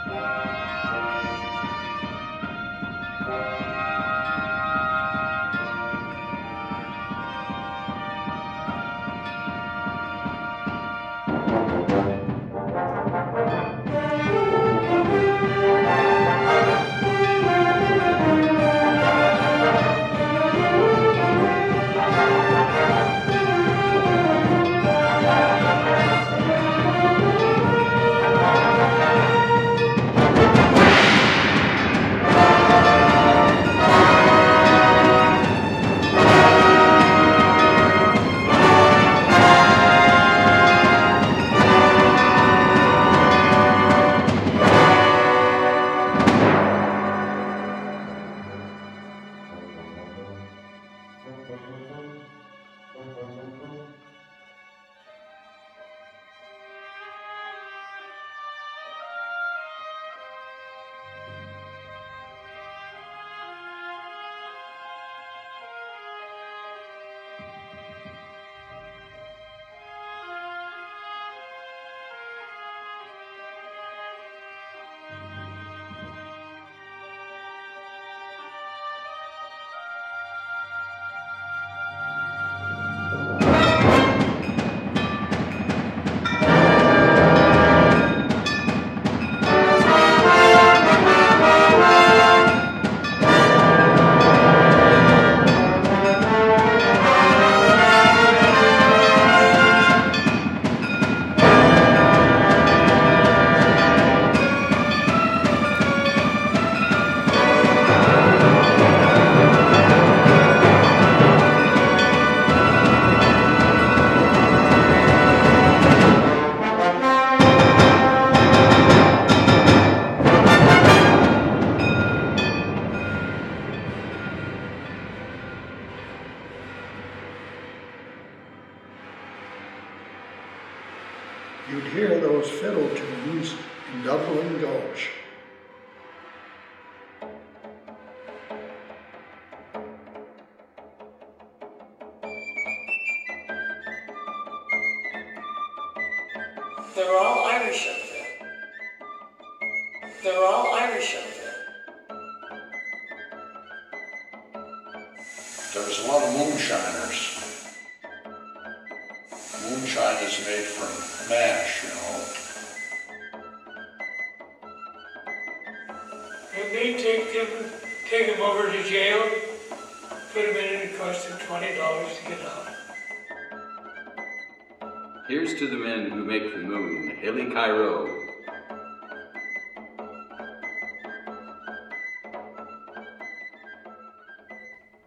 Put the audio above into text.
You'd hear those fiddle tunes in Dublin Gulch. They're all Irish up there. They're all Irish up there. There's a lot of moonshiners. Moonshine is made from mash, you know. And they take him over to jail, put him in, and it cost him $20 to get out. Here's to the men who make the moon, Hilly Cairo.